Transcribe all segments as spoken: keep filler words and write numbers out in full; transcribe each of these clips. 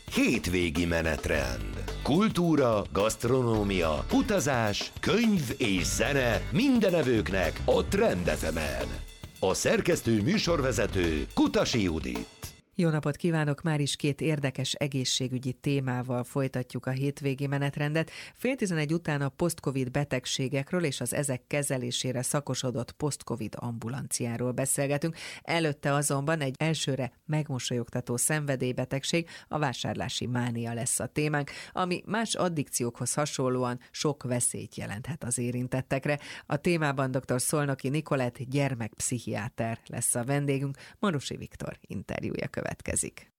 Hétvégi menetrend. Kultúra, gasztronómia, utazás, könyv és zene minden evőknek a Trend ef emen. A szerkesztő műsorvezető Kutasi Judit. Jó napot kívánok! Már is két érdekes egészségügyi témával folytatjuk a hétvégi menetrendet. Fél tizenegy után a post-covid betegségekről és az ezek kezelésére szakosodott post-covid ambulanciáról beszélgetünk. Előtte azonban egy elsőre megmosolyogtató szenvedélybetegség, a vásárlási mánia lesz a témánk, ami más addikciókhoz hasonlóan sok veszélyt jelenthet az érintettekre. A témában dr. Szolnoki Nikolett gyermekpszichiáter lesz a vendégünk, Marusi Viktor interjúja következik. Következik.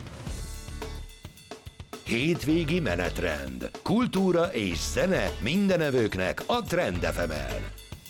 Hétvégi menetrend. Kultúra és zene minden evőknek a Trend ef emen.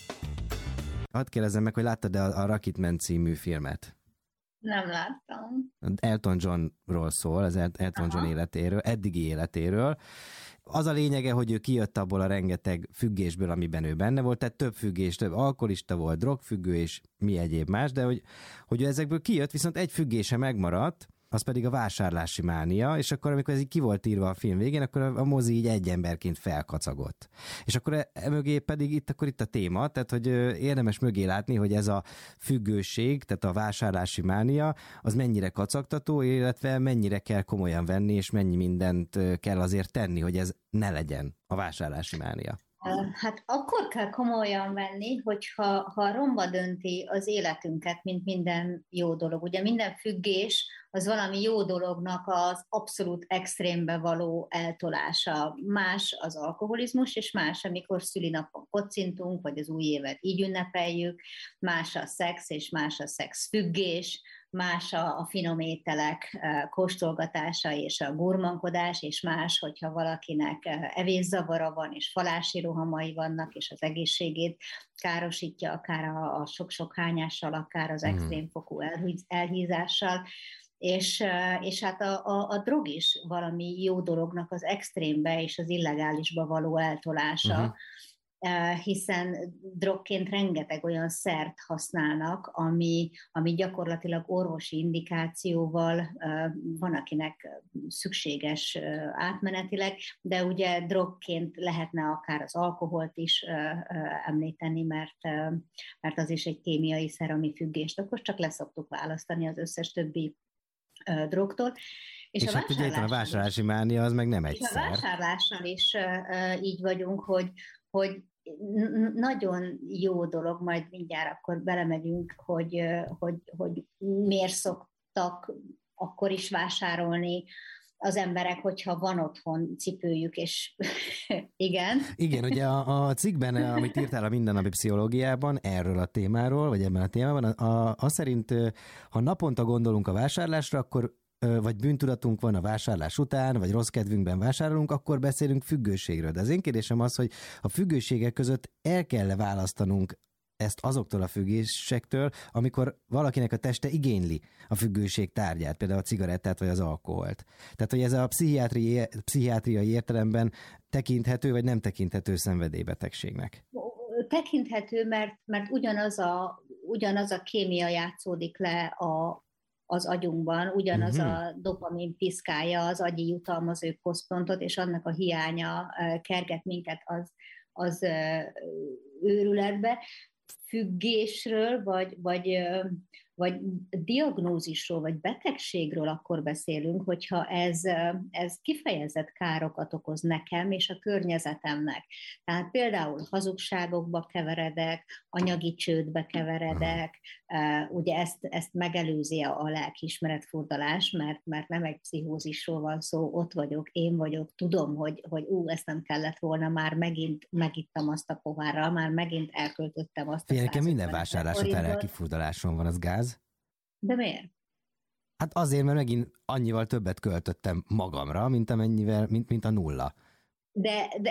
Hadd kérdezzem meg, hogy láttad-e a, a Rocketman című filmet? Nem láttam. Elton Johnról szól, az Elton Aha. John életéről, eddigi életéről. Az a lényege, hogy ő kijött abból a rengeteg függésből, amiben ő benne volt, tehát több függés, több alkoholista volt, drogfüggő és mi egyéb más, de hogy, hogy ő ezekből kijött, viszont egy függése megmaradt, az pedig a vásárlási mánia, és akkor amikor ez így ki volt írva a film végén, akkor a mozi így egy emberként felkacagott. És akkor emögé pedig itt, akkor itt a téma, tehát hogy érdemes mögé látni, hogy ez a függőség, tehát a vásárlási mánia, az mennyire kacagtató, illetve mennyire kell komolyan venni, és mennyi mindent kell azért tenni, hogy ez ne legyen a vásárlási mánia. Hát akkor kell komolyan venni, hogyha ha romba dönti az életünket, mint minden jó dolog. Ugye minden függés az valami jó dolognak az abszolút extrémbe való eltolása. Más az alkoholizmus, és más, amikor szülinapon kocintunk, vagy az új évet így ünnepeljük, más a szex, és más a szexfüggés, más a, a finom ételek kóstolgatása és a gurmankodás, és más, hogyha valakinek evészavara van, és falási rohamai vannak, és az egészségét károsítja, akár a, a sok-sok hányással, akár az extrémfokú elhízással. És, és hát a, a, a drog is valami jó dolognak az extrémbe és az illegálisba való eltolása, uh-huh. hiszen drogként rengeteg olyan szert használnak, ami, ami gyakorlatilag orvosi indikációval van, akinek szükséges átmenetileg, de ugye drogként lehetne akár az alkoholt is említeni, mert, mert az is egy kémiai szer, ami függést okoz, csak leszoktuk választani az összes többi drogtól. És, és a hát ugye a vásárlási mánia az meg nem egy szer. A vásárlással is uh, így vagyunk, hogy, hogy n- nagyon jó dolog, majd mindjárt akkor belemegyünk, hogy, uh, hogy, hogy miért szoktak akkor is vásárolni az emberek, hogyha van otthon cipőjük, és igen. Igen, ugye a, a cikkben, amit írtál a Mindennapi Pszichológiában erről a témáról, vagy ebben a témában, a, a, az szerint, ha naponta gondolunk a vásárlásra, akkor vagy bűntudatunk van a vásárlás után, vagy rossz kedvünkben vásárolunk, akkor beszélünk függőségről. De az én kérdésem az, hogy a függőségek között el kell választanunk ezt azoktól a függésektől, amikor valakinek a teste igényli a függőség tárgyát, például a cigarettát vagy az alkoholt. Tehát, hogy ez a pszichiátriai, pszichiátriai értelemben tekinthető, vagy nem tekinthető szenvedélybetegségnek? Tekinthető, mert, mert ugyanaz, a, ugyanaz a kémia játszódik le a az agyunkban, ugyanaz uh-huh. a dopamin piszkálja az agyi jutalmazó központot, és annak a hiánya kerget minket az, az őrületbe. Függésről, vagy, vagy, vagy diagnózisról, vagy betegségről akkor beszélünk, hogyha ez, ez kifejezett károkat okoz nekem és a környezetemnek. Tehát például hazugságokba keveredek, anyagi csődbe keveredek, ugye ezt, ezt megelőzi a lelkiismeretfurdalás, mert, mert nem egy pszichózisról van szó, ott vagyok, én vagyok, tudom, hogy, hogy ú, ezt nem kellett volna, már megint megittam azt a pohárral, már megint elköltöttem azt a Nekem minden vásárlás után lelkifurdaláson van, az gáz. De miért? Hát azért, mert megint annyival többet költöttem magamra, mint amennyivel, mint, mint a nulla. De, de,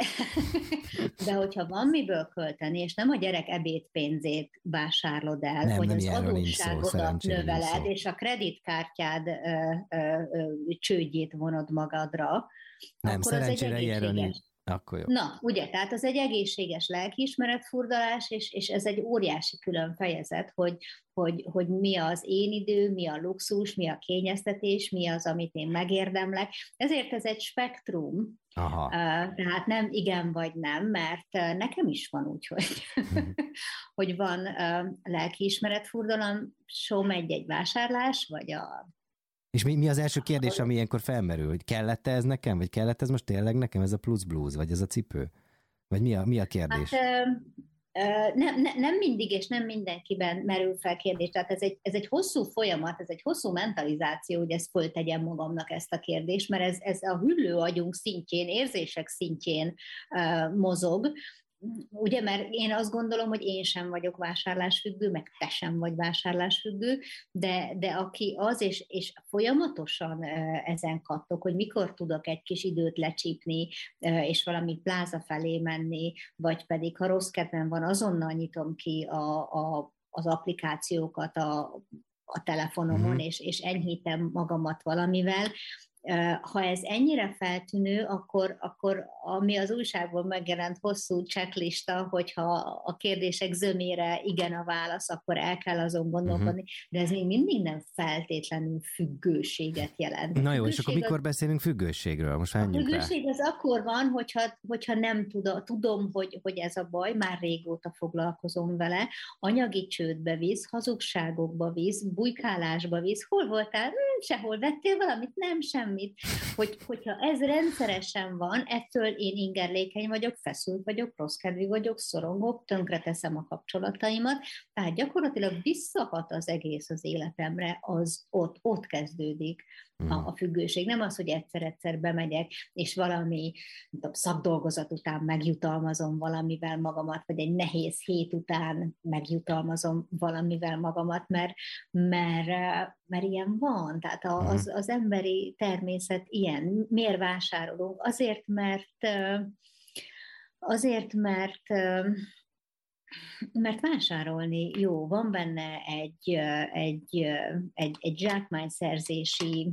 de hogyha van miből költeni, és nem a gyerek ebédpénzét vásárlod el, nem, hogy nem az adósságodat növeled, és a kreditkártyád ö, ö, ö, csődjét vonod magadra, nem, akkor az egy ilyenről nincs, Akkor jó. Na, ugye, tehát az egy egészséges lelkiismeretfurdalás, és, és ez egy óriási külön fejezet, hogy, hogy, hogy mi az én idő, mi a luxus, mi a kényeztetés, mi az, amit én megérdemlek. Ezért ez egy spektrum, Aha. Uh, tehát nem igen vagy nem, mert uh, nekem is van úgy, hogy, hogy van uh, lelkiismeretfurdalom, som egy-egy vásárlás, vagy a... És mi, mi az első kérdés, ami ilyenkor felmerül, hogy kellett ez nekem, vagy kellett ez most tényleg nekem, ez a plusz blues, vagy ez a cipő? Vagy mi a, mi a kérdés? Hát, uh, uh, nem, ne, nem mindig, és nem mindenkiben merül fel kérdés, tehát ez egy, ez egy hosszú folyamat, ez egy hosszú mentalizáció, hogy ezt föltegyem magamnak ezt a kérdést, mert ez, ez a hüllő agyunk szintjén, érzések szintjén uh, mozog, ugye, mert én azt gondolom, hogy én sem vagyok vásárlásfüggő, meg te sem vagy vásárlásfüggő, de, de aki az, és, és folyamatosan ezen kattog, hogy mikor tudok egy kis időt lecsípni, és valami pláza felé menni, vagy pedig, ha rossz kedvem van, azonnal nyitom ki a, a, az applikációkat a, a telefonomon, mm-hmm. és, és enyhítem magamat valamivel. Ha ez ennyire feltűnő, akkor, akkor ami az újságból megjelent hosszú checklista, hogyha a kérdések zömére igen a válasz, akkor el kell azon gondolkodni, uh-huh. de ez még mindig nem feltétlenül függőséget jelent. Na jó, és akkor mikor beszélünk függőségről? Most a függőség rá. Az akkor van, hogyha, hogyha nem tudom, tudom hogy, hogy ez a baj, már régóta foglalkozom vele, anyagi csődbe visz, hazugságokba visz, bujkálásba visz, hol voltál? Hmm, sehol vettél valamit? Nem, semmi. Hogy, hogyha ez rendszeresen van, ettől én ingerlékeny vagyok, feszült vagyok, rosszkedvű vagyok, szorongok, tönkreteszem a kapcsolataimat, tehát gyakorlatilag visszahat az egész az életemre, az ott, ott kezdődik a, a függőség. Nem az, hogy egyszer-egyszer bemegyek, és valami tudom, szakdolgozat után megjutalmazom valamivel magamat, vagy egy nehéz hét után megjutalmazom valamivel magamat, mert, mert, mert ilyen van. Tehát az, az emberi természet ilyen. Miért vásárolunk? Azért, mert azért, mert mert vásárolni jó, van benne egy, egy, egy, egy zsákmányszerzési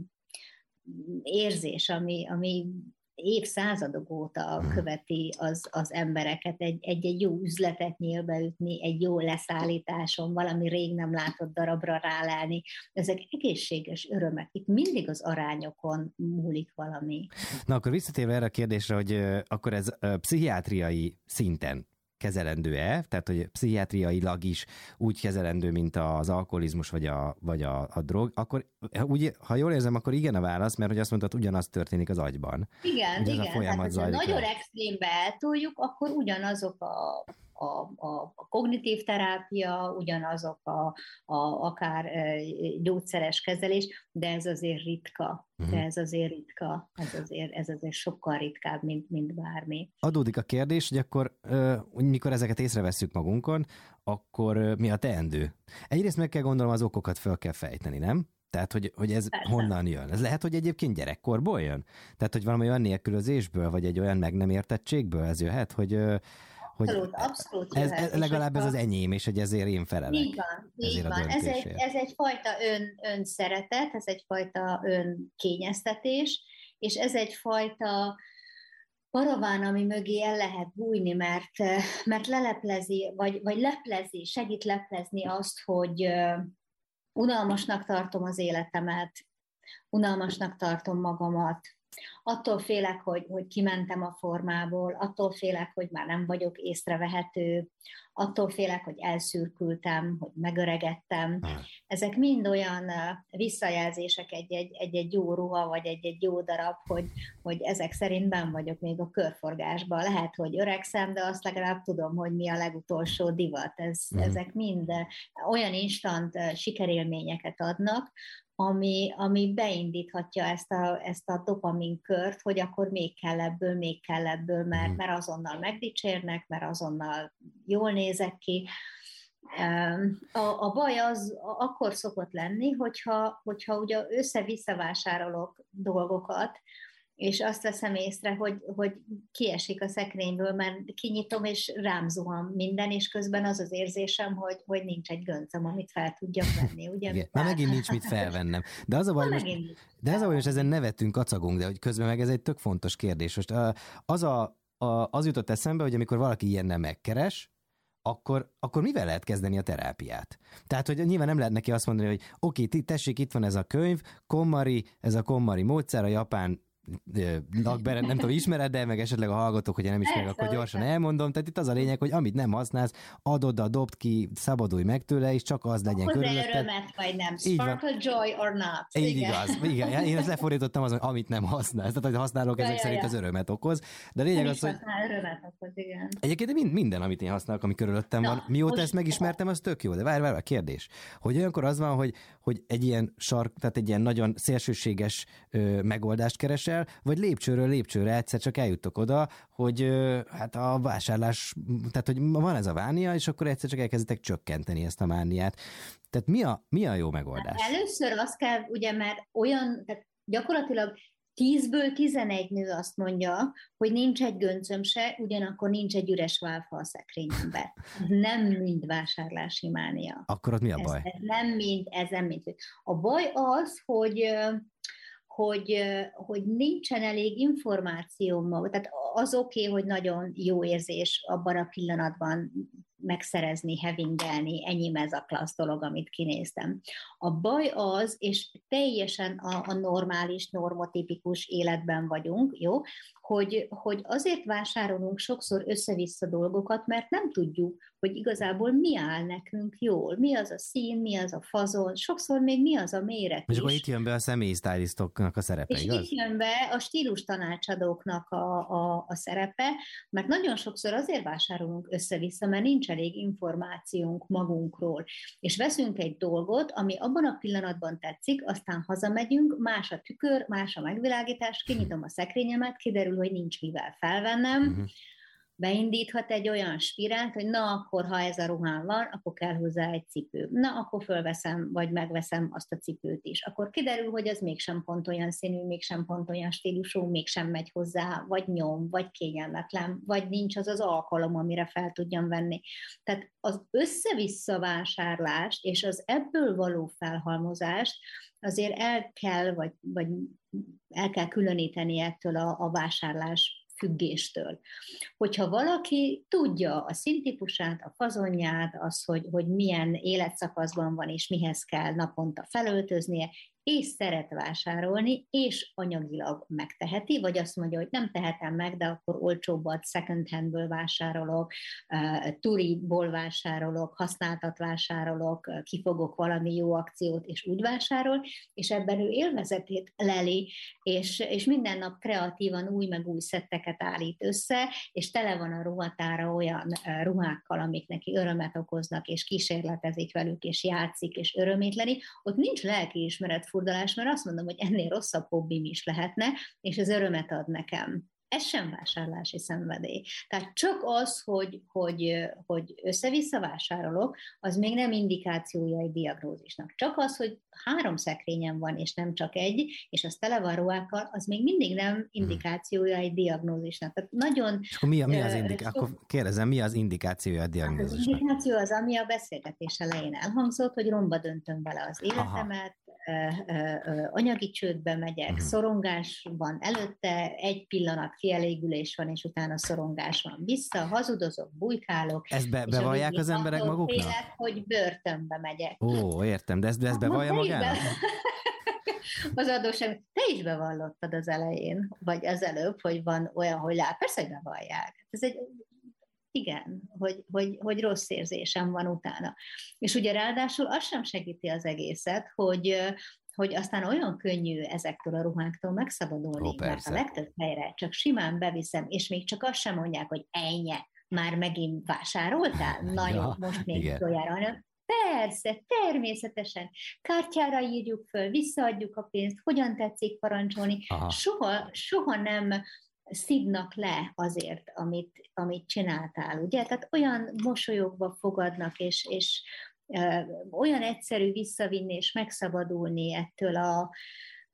érzés, ami, ami évszázadok óta követi az, az embereket, egy, egy, egy jó üzletet nyílbeütni, egy jó leszállításon, valami rég nem látott darabra rálelni. Ezek egészséges örömek. Itt mindig az arányokon múlik valami. Na akkor visszatérve erre a kérdésre, hogy uh, akkor ez uh, pszichiátriai szinten kezelendő-e, tehát hogy pszichiátriailag is úgy kezelendő, mint az alkoholizmus vagy a, vagy a, a drog, akkor úgy, ha jól érzem, akkor igen a válasz, mert hogy azt mondtad, ugyanaz történik az agyban. Igen, ugye igen. A folyamat hát, ha nagyon el. extrémbe eltoljuk, akkor ugyanazok a A, a, a kognitív terápia, ugyanazok a, a, akár gyógyszeres kezelés, de ez azért ritka. De ez azért ritka. Ez azért, ez azért sokkal ritkább, mint, mint bármi. Adódik a kérdés, hogy akkor, mikor ezeket észrevesszük magunkon, akkor mi a teendő? Egyrészt meg kell gondolom, az okokat föl kell fejteni, nem? Tehát, hogy, hogy ez Persze. honnan jön? Ez lehet, hogy egyébként gyerekkorból jön? Tehát, hogy valami olyan nélkülözésből, vagy egy olyan meg nem értettségből ez jöhet, hogy Hogy abszolút, abszolút ez, ez, legalább ez az enyém, és hogy ezért én felelek. Így van, így van. Ez, egy, ez egyfajta ön, önszeretet, ez egyfajta önkényeztetés, és ez egyfajta paraván, ami mögé el lehet bújni, mert, mert leleplezi, vagy, vagy leplezi, segít leplezni azt, hogy unalmasnak tartom az életemet, unalmasnak tartom magamat, attól félek, hogy, hogy kimentem a formából, attól félek, hogy már nem vagyok észrevehető, attól félek, hogy elszürkültem, hogy megöregettem. Ezek mind olyan visszajelzések egy-egy, egy-egy jó ruha, vagy egy-egy jó darab, hogy, hogy ezek szerint benn vagyok még a körforgásban. Lehet, hogy öregszem, de azt legalább tudom, hogy mi a legutolsó divat. Ez, mm. Ezek mind olyan instant sikerélményeket adnak, ami, ami beindíthatja ezt a, ezt a dopamin kört, hogy akkor még kell ebből, még kell ebből, mert, mert azonnal megdicsérnek, mert azonnal jól nézek ki. A, a baj az akkor szokott lenni, hogyha, hogyha ugye össze-vissza vásárolok dolgokat, és azt veszem észre, hogy, hogy kiesik a szekrényből, mert kinyitom, és rám zuhan minden, és közben az az érzésem, hogy, hogy nincs egy göncöm, amit fel tudjak venni. Ugye? Igen. Na megint nincs mit felvennem. De az a baj, most, de az a baj, most ezen nevetünk, kacagunk, de hogy közben meg ez egy tök fontos kérdés. Most az a a, az jutott eszembe, hogy amikor valaki ilyennel megkeres, akkor, akkor mivel lehet kezdeni a terápiát? Tehát, hogy nyilván nem lehet neki azt mondani, hogy oké, okay, tessék, itt van ez a könyv, KonMari, ez a KonMari módszer, a japán lakberet, nem tudom, ismered, de meg esetleg a hallgatók, hogyha nem ismerik, akkor gyorsan elmondom. Tehát itt az a lényeg, hogy amit nem használsz, adod, dobd ki, szabadulj meg tőle, és csak az legyen körülötted. Hozzá örömet, vagy nem. Sparkle joy or not. Így igen. Igaz. Igen. Én ezt lefordítottam azon, amit nem használsz. Tehát, hogy használok, ezek ja, szerint ja. az örömet okoz. De a lényeg az, hogy... örömet okoz, igen. Egyébként minden, amit én használok, ami körülöttem Na, van, mióta ezt megismertem, az tök jó. De várj, várj, a kérdés. Hogy olyankor az van, hogy, hogy egy ilyen sark, tehát egy ilyen nagyon szélsőséges ö, megoldást keresel, vagy lépcsőről lépcsőre egyszer csak eljuttok oda, hogy ö, hát a vásárlás, tehát hogy van ez a mánia, és akkor egyszer csak elkezditek csökkenteni ezt a mániát. Tehát mi a, mi a jó megoldás? Hát először azt kell, ugye, mert olyan, tehát gyakorlatilag tízből tizenegy nő azt mondja, hogy nincs egy göncöm se, ugyanakkor nincs egy üres válfa a szekrényemben. Nem mind vásárlási mánia. Akkor ott mi a baj? Ez, ez nem mind, ez nem mind. A baj az, hogy hogy, hogy nincsen elég információm maga. Tehát az oké, okay, hogy nagyon jó érzés abban a pillanatban megszerezni, hevingelni, enyém ez a klassz dolog, amit kinéztem. A baj az, és teljesen a, a normális, normotipikus életben vagyunk, jó, hogy, hogy azért vásárolunk sokszor össze-vissza dolgokat, mert nem tudjuk, hogy igazából mi áll nekünk jól, mi az a szín, mi az a fazon, sokszor még mi az a méret és is. akkor itt jön be a személyi stylistoknak a szerepe, és igaz? És itt jön be a stílus tanácsadóknak a, a, a szerepe, mert nagyon sokszor azért vásárolunk össze-vissza, mert nincs elég információnk magunkról. És veszünk egy dolgot, ami abban a pillanatban tetszik, aztán hazamegyünk, más a tükör, más a megvilágítás, kinyitom a szekrényemet, kiderül, hogy nincs mivel felvennem, uh-huh. beindíthat egy olyan spirált, hogy na akkor, ha ez a ruhám van, akkor kell hozzá egy cipő. Na, akkor fölveszem, vagy megveszem azt a cipőt is. Akkor kiderül, hogy ez mégsem pont olyan színű, mégsem pont olyan stílusú, mégsem megy hozzá, vagy nyom, vagy kényelmetlen, vagy nincs az az alkalom, amire fel tudjam venni. Tehát az össze-vissza vásárlást és az ebből való felhalmozást azért el kell, vagy, vagy el kell különíteni ettől a, a vásárlás függéstől. Hogyha valaki tudja a színtípusát, a fazonját, az, hogy, hogy milyen életszakaszban van, és mihez kell naponta felöltöznie, és szeret vásárolni, és anyagilag megteheti, vagy azt mondja, hogy nem tehetem meg, de akkor olcsóbbat second handből vásárolok, uh, turiból vásárolok, használtat vásárolok, uh, kifogok valami jó akciót, és úgy vásárol, és ebben ő élvezetét leli, és, és minden nap kreatívan új meg új szetteket állít össze, és tele van a ruhatára olyan uh, ruhákkal, amik neki örömet okoznak, és kísérletezik velük, és játszik, és örömétleni, ott nincs lelkiismeret furdalás, mert azt mondom, hogy ennél rosszabb hobbim is lehetne, és ez örömet ad nekem. Ez sem vásárlási szenvedély. Tehát csak az, hogy, hogy, hogy össze-vissza vásárolok, az még nem indikációja egy diagnózisnak. Csak az, hogy három szekrényem van, és nem csak egy, és az tele van ruhákkal, az még mindig nem indikációja egy diagnózisnak. Tehát nagyon... És akkor mi, a, mi az indika- uh, akkor kérdezem, mi az indikációja a diagnózisnak? Az indikáció az, ami a beszélgetés elején elhangzott, hogy romba döntöm bele az életemet, uh, uh, uh, anyagi csődbe megyek, uh-huh. szorongás van előtte, egy pillanat kielégülés van, és utána szorongás van vissza, hazudozok, bujkálok. Ezt be, bevallják az emberek maguknak? Félek, hogy börtönbe megyek. Ó, értem, de ezt, de ezt bevallja magának? Az adóság, te is bevallottad az elején, vagy az előbb, hogy van olyan, hogy lát, persze, hogy bevallják. Ez egy, igen, hogy, hogy, hogy rossz érzésem van utána. És ugye ráadásul az sem segíti az egészet, hogy hogy aztán olyan könnyű ezektől a ruháktól megszabadulni, Ó, mert a legtöbb helyre csak simán beviszem, és még csak azt sem mondják, hogy ennyi, már megint vásároltál? Na jó, ja, most még utoljára, hanem persze, természetesen, kártyára írjuk föl, visszaadjuk a pénzt, hogyan tetszik parancsolni, soha, soha nem szidnak le azért, amit, amit csináltál, ugye? Tehát olyan mosolyogva fogadnak, és, és olyan egyszerű visszavinni és megszabadulni ettől a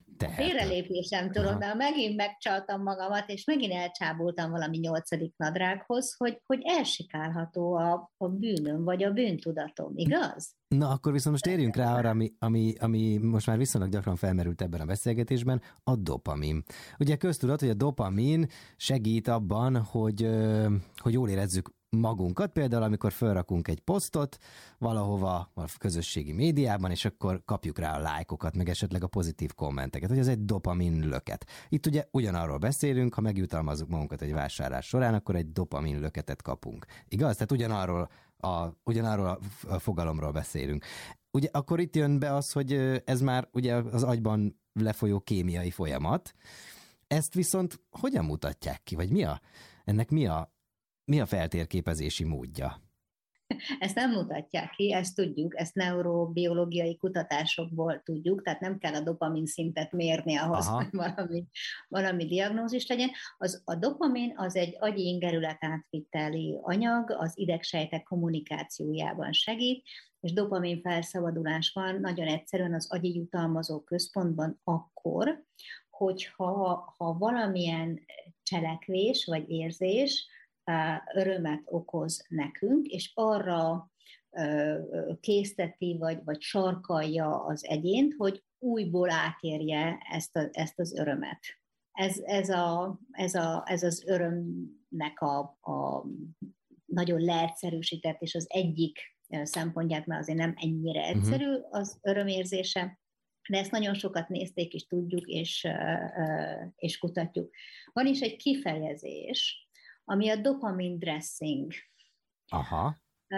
félrelépésem tudod, de megint megcsaltam magamat, és megint elcsábultam valami nyolcadik nadrághoz, hogy, hogy elsikálható a, a bűnöm, vagy a bűntudatom, igaz? Na, akkor viszont most térjünk rá arra, ami, ami, ami most már viszonylag gyakran felmerült ebben a beszélgetésben, a dopamin. Ugye köztudat, hogy a dopamin segít abban, hogy, hogy jól érezzük magunkat, például amikor felrakunk egy posztot valahova a közösségi médiában, és akkor kapjuk rá a lájkokat, meg esetleg a pozitív kommenteket, hogy ez egy dopamin löket. Itt ugye ugyanarról beszélünk, ha megjutalmazzuk magunkat egy vásárlás során, akkor egy dopamin löketet kapunk. Igaz? Tehát ugyanarról a, ugyanarról a fogalomról beszélünk. Ugye akkor itt jön be az, hogy ez már ugye az agyban lefolyó kémiai folyamat. Ezt viszont hogyan mutatják ki, vagy mi a, ennek mi a Mi a feltérképezési módja? Ezt nem mutatják ki, ezt tudjuk, ezt neurobiológiai kutatásokból tudjuk, tehát nem kell a dopamin szintet mérni ahhoz, Aha. hogy valami, valami diagnózis legyen. Az, a dopamin az egy agyi ingerület átviteli anyag, az idegsejtek kommunikációjában segít, és dopamin felszabadulás van nagyon egyszerűen az agyi jutalmazó központban akkor, hogyha ha valamilyen cselekvés vagy érzés örömet okoz nekünk, és arra készteti, vagy, vagy sarkalja az egyént, hogy újból átérje ezt, a, ezt az örömet. Ez, ez, a, ez, a, ez az örömnek a, a nagyon leegyszerűsített, és az egyik szempontját, mert azért nem ennyire egyszerű az örömérzése, de ezt nagyon sokat nézték, és tudjuk, és, és kutatjuk. Van is egy kifejezés, ami a dopamin dressing. Aha.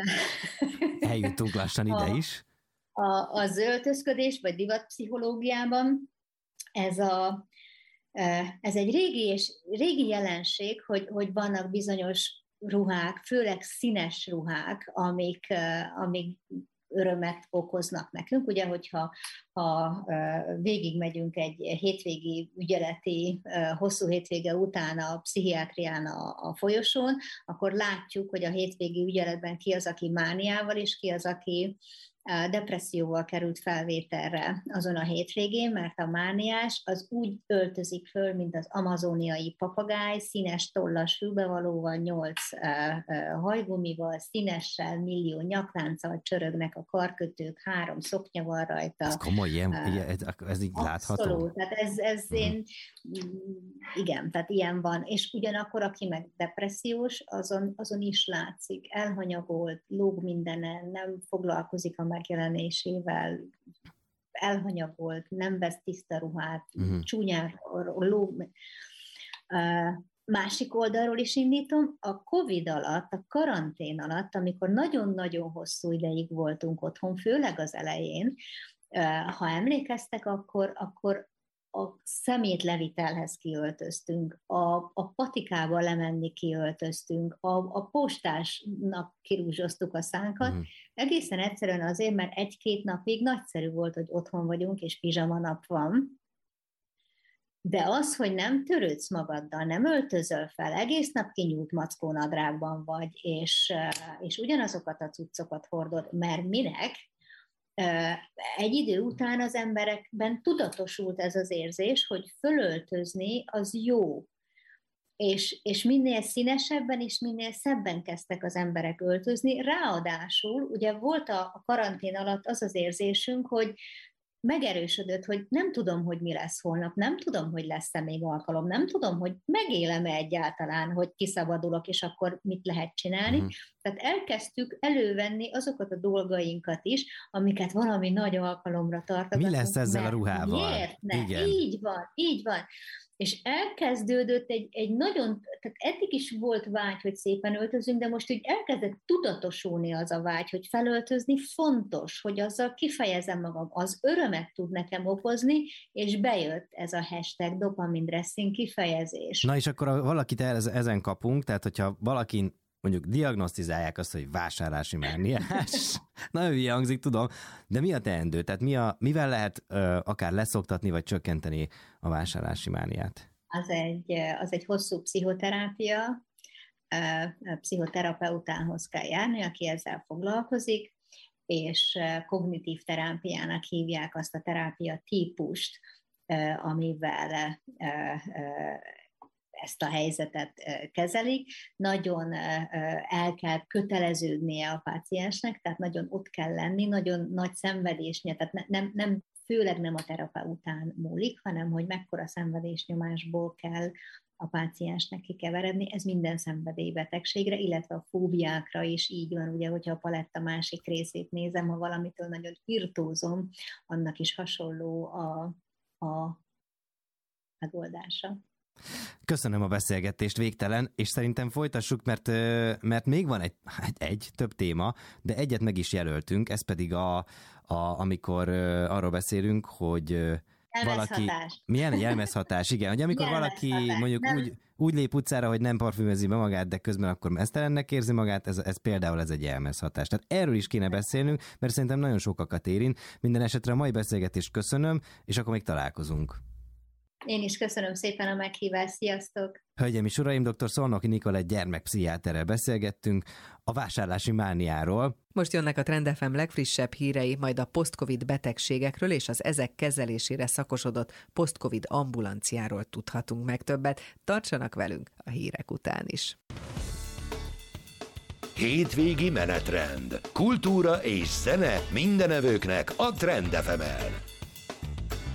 Eljutunk lassan ide is. A, a, az öltözködés, vagy divatpszichológiában ez, a, ez egy régi, és, régi jelenség, hogy, hogy vannak bizonyos ruhák, főleg színes ruhák, amik, amik örömet okoznak nekünk. Ugye, hogyha ha végigmegyünk egy hétvégi ügyeleti, hosszú hétvége után a pszichiátrián a, a folyosón, akkor látjuk, hogy a hétvégi ügyeletben ki az, aki mániával, és ki az, aki depresszióval került felvételre azon a hétvégén, mert a mániás az úgy öltözik föl, mint az amazóniai papagáj, színes tollas fülbevalóval, nyolc uh, uh, hajgumival, színessel, millió nyaklánccal csörögnek a karkötők, három szoknya van rajta. Ez komoly, ilyen, uh, ez, ez így abszolút, látható? Abszolút, tehát ez, ez mm. én, igen, tehát ilyen van. És ugyanakkor, aki meg depressziós, azon, azon is látszik, elhanyagolt, lóg mindenen, nem foglalkozik a megjelenésével, elhanyagolt, nem vesz tiszta ruhát, uh-huh. csúnyán lóg. Másik oldalról is indítom, a Covid alatt, a karantén alatt, amikor nagyon-nagyon hosszú ideig voltunk otthon, főleg az elején, ha emlékeztek, akkor, akkor a szemétlevitelhez kiöltöztünk, a, a patikába lemenni kiöltöztünk, a, a postásnak kirúzsoztuk a szánkat, mm. egészen egyszerűen azért, mert egy-két napig nagyszerű volt, hogy otthon vagyunk, és pizsama nap van, de az, hogy nem törődsz magaddal, nem öltözöl fel, egész nap kinyúlt mackónadrágban vagy, és, és ugyanazokat a cuccokat hordod, mert minek? Egy idő után az emberekben tudatosult ez az érzés, hogy fölöltözni az jó. És, és minél színesebben és minél szebben kezdtek az emberek öltözni. Ráadásul ugye volt a, a karantén alatt az az érzésünk, hogy megerősödött, hogy nem tudom, hogy mi lesz holnap, nem tudom, hogy lesz-e még alkalom, nem tudom, hogy megélem-e egyáltalán, hogy kiszabadulok, és akkor mit lehet csinálni. Uh-huh. Tehát elkezdtük elővenni azokat a dolgainkat is, amiket valami nagy alkalomra tartanak. Mi lesz ezzel a ruhával? Miért ne? Igen. Így van, így van. És elkezdődött egy, egy nagyon, tehát eddig is volt vágy, hogy szépen öltözünk, de most úgy elkezdett tudatosulni az a vágy, hogy felöltözni fontos, hogy azzal kifejezem magam, az örömet tud nekem okozni, és bejött ez a hashtag dopamin dressing kifejezés. Na és akkor valakit ezen kapunk, tehát hogyha valakin mondjuk diagnosztizálják azt, hogy vásárlási mániás, nagyon hülye hangzik, tudom, de mi a teendő? Tehát mi a, mivel lehet ö, akár leszoktatni, vagy csökkenteni a vásárlási mániát? Az egy, az egy hosszú pszichoterápia, a pszichoterapeutához kell járni, aki ezzel foglalkozik, és kognitív terápiának hívják azt a terápia típust, amivel ezt a helyzetet kezelik. Nagyon el kell köteleződnie a páciensnek, tehát nagyon ott kell lenni, nagyon nagy szenvedésnyel, tehát nem, nem, főleg nem a terapeután múlik, hanem hogy mekkora szenvedésnyomásból kell a páciensnek kikeveredni, ez minden szenvedélybetegségre, illetve a fóbiákra is így van, ugye, hogyha a paletta másik részét nézem, ha valamitől nagyon irtózom, annak is hasonló a, a megoldása. Köszönöm a beszélgetést, végtelen, és szerintem folytassuk, mert, mert még van egy, egy, több téma, de egyet meg is jelöltünk, ez pedig a, a amikor arról beszélünk, hogy valaki... Milyen jelmezhatás, igen, hogy amikor valaki mondjuk úgy, úgy lép utcára, hogy nem parfümezi be magát, de közben akkor mesztelennek érzi magát, ez, ez például ez egy jelmezhatás. Tehát erről is kéne beszélnünk, mert szerintem nagyon sokakat érint. Minden esetre a mai beszélgetést köszönöm, és akkor még találkozunk. Én is köszönöm szépen a meghívást, sziasztok! Hölgyeim és uraim, dr. Szolnoki Nikolett gyermekpszichiáterrel beszélgettünk a vásárlási mániáról. Most jönnek a Trend ef em legfrissebb hírei, majd a post-covid betegségekről és az ezek kezelésére szakosodott post-covid ambulanciáról tudhatunk meg többet. Tartsanak velünk a hírek után is. Hétvégi menetrend. Kultúra és zene mindenevőknek a Trend ef emen.